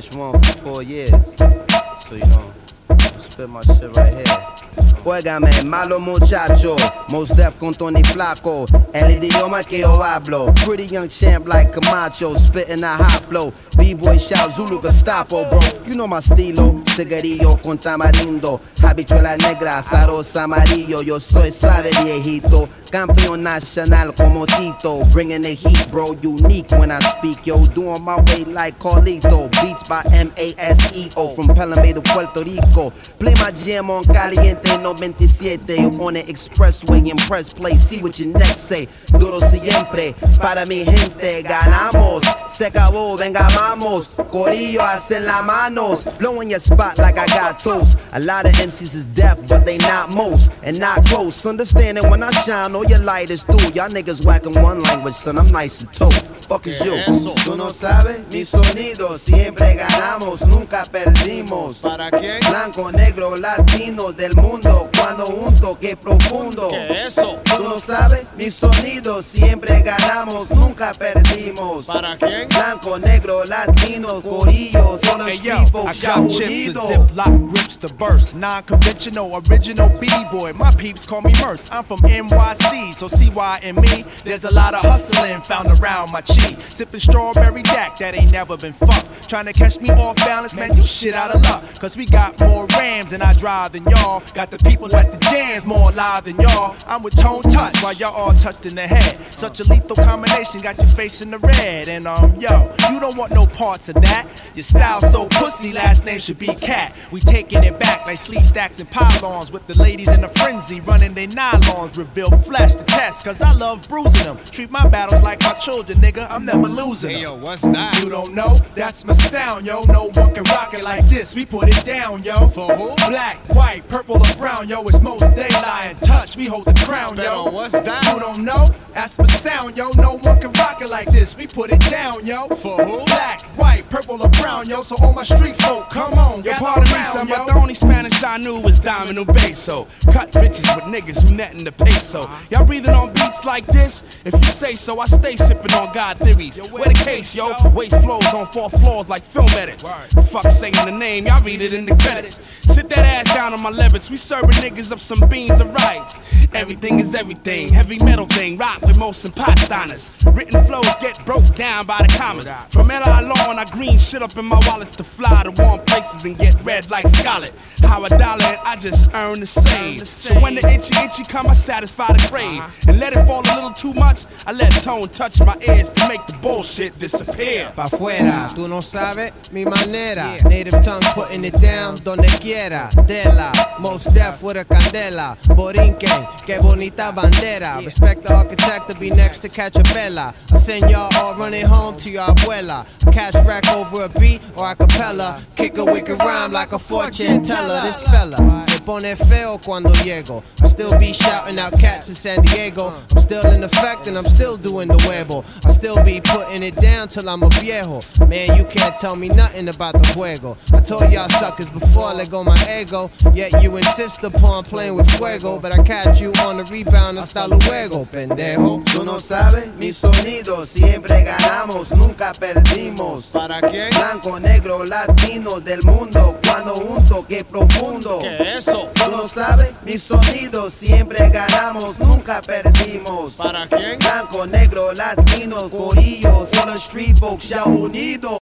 One for 4 years. So you know, I spit my shit right here. Óigame, malo muchacho, Mos Def con Tony Flaco, el idioma que yo hablo. Pretty young champ like Camacho, spitting a hot flow. B-boy shout Zulu Gestapo, bro. You know my estilo, cigarrillo con tamarindo, habichuela negra, zaros amarillo. Yo soy suave viejito, campeón nacional como Tito. Bringing the heat, bro, unique when I speak, yo. Doing my way like Carlito, beats by M-A-S-E-O, from Pelham to Puerto Rico. Play my jam on Caliente, no 27, on the expressway in press play. See what your next say. Duro siempre, para mi gente ganamos. Se acabó, venga vamos. Corillo hacen las manos. Blowing your spot like I got toast. A lot of MCs is deaf, but they not most and not close. Understanding when I shine, all your light is through. Y'all niggas whacking one language, son. I'm nice and two. Fuck is you? Tú no sabes mi sonido. Siempre ganamos, nunca perdimos. ¿Para quién? Blanco, negro, latino del mundo. Cuando junto, qué profundo. ¿Qué es eso? Tú no sabes mi sonido. Siempre ganamos, nunca perdimos. ¿Para quién? Blanco, negro, latino, corillo. Solo Hey yo, street folk, I ya got chips and unido. Ziploc grips to burst. Non-conventional, original B-boy. My peeps call me Merce. I'm from NYC, so CY and me. There's a lot of hustling found around my cheek. Sipping strawberry Jack that ain't never been fucked. Trying to catch me off balance, man, you shit out of luck. Cause we got more Rams and I drive than y'all. Got the people at the jams more alive than y'all. I'm with Tone Touch while y'all all touched in the head. Such a lethal combination, got your face in the red. And yo, you don't want no parts of that. Your style so pussy, last name should be Cat. We taking it back like sleeve stacks and pylons. With the ladies in a frenzy, running they nylons. Reveal flesh to test, cause I love bruising them. Treat my battles like my children, nigga, I'm never losing them. Hey yo, what's that? You don't know? That's my sound, yo. No one can rock it like this, we put it down, yo. For who? Black, white, purple or brown, yo. It's most daylight and touch, we hold the crown, yo. Pero what's that? You don't know? That's my sound, yo. No one can rock it like this, we put it down, yo. For who? Black, white, purple or brown, yo. So all my street folk, come on, Yo, gather pardon me, around, son, yo. but the only Spanish I knew was Domino Beso. Cut bitches with niggas who netting the peso. Y'all breathing on beats like this? If you say so, I stay sipping on God theories. Where the case, yo? Waste flows on 4th floors like film edits. Fuck saying the name, y'all read it in the credits. Sit that ass down on my levers. We serving niggas up some beans and rice. Everything is everything. Heavy metal thing, rock with most and pastanas. Written flows get broke down by the commas. From LA Lawn, I green shit up in my wallets to fly to warm places and get red like Scarlet. How $1 and I just earn the same. So when the itchy come, I satisfy the crave. And let it fall a little too much, I let Tone touch my ears to make the bullshit disappear. Pa' fuera, tú no sabes mi manera. Native tongue putting it down donde quiera. Dela, Mos Def with a candela. Borinquen, que bonita bandera. Respect the architect to be next to Cachapella. I send y'all all running home to your abuela. Cash rack over a beat or a cappella. Kick a wicked rhyme like a fortune teller. This fella se pone feo cuando llego. I still be shouting out cats in San Diego. I'm still in effect and I'm still doing the huevo. I still be putting it down till I'm a viejo. Man, you can't tell me nothing about the juego. I told y'all suckers before, let go my ego. Yet you insist upon playing with fuego. But I catch you on the rebound, hasta luego, pendejo. Tú no sabes mi sonido. Siempre ganamos, nunca perdimos. ¿Para quién? Blanco, negro, latino del mundo. Cuando junto, qué profundo. ¿Qué es eso? Tú no sabes mi sonido. Siempre ganamos, nunca perdimos. ¿Para quién? Blanco, negro, latino, corillo. Solo street folks, ya unidos.